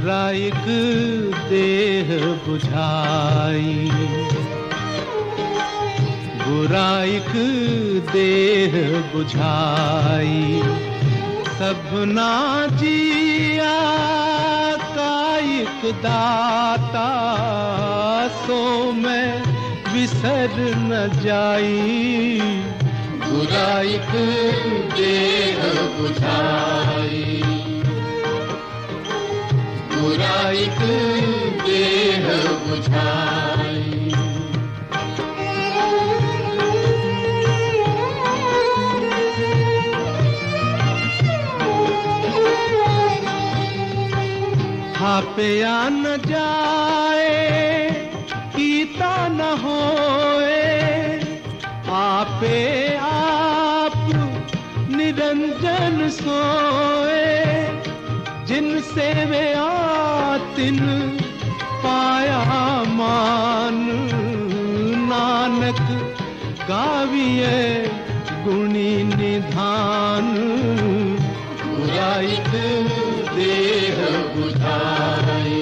बुराइक देह बुझाई, बुराइक देह बुझाई। सबना जिया कायिक दाता, सो मैं विसर न जाई। बुराइक देह बुझाई, बुराइक देह बुझाई। थापया न जाए कीता न होए, आपे आप निरंजन सोए। जिनसे वे आतिन पाया मान, नानक गाविए गुणी निधान। बुराइक देह बुझाई,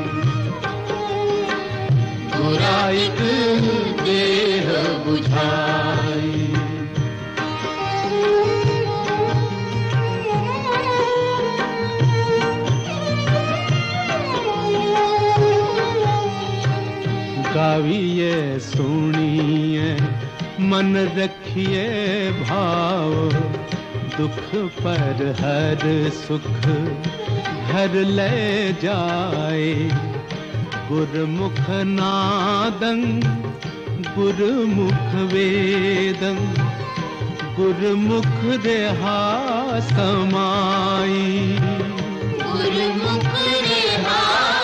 बुराइक देह बुझाई। गाविए सुनिए मन रखिए भाव, दुख पर हर सुख घर ले जाए। गुरमुख नादं गुरमुख वेदं, गुरमुख रेहा समाई। गुरमुख रेहा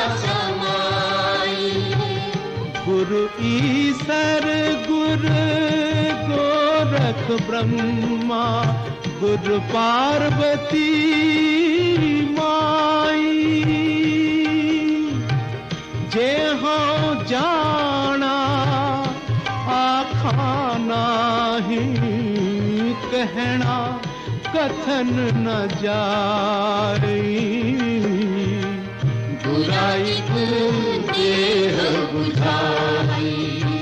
समाई। गुरु ईसर गुरु गोरख ब्रह्मा, गुरु पार्वती माई। जे हाँ जाना आखा नाही, कहना कथन न जाई। बुराइक देह बुझाई,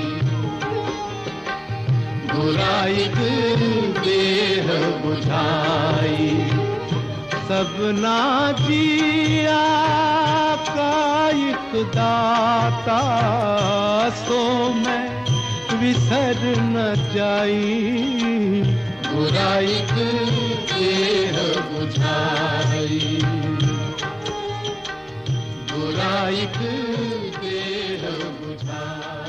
बुराइक देह बुझाई। सबना जिया कायिक दाता, सो मैं विसर न जाई। बुराइक देह बुझाई, बुराइक देह बुझाई।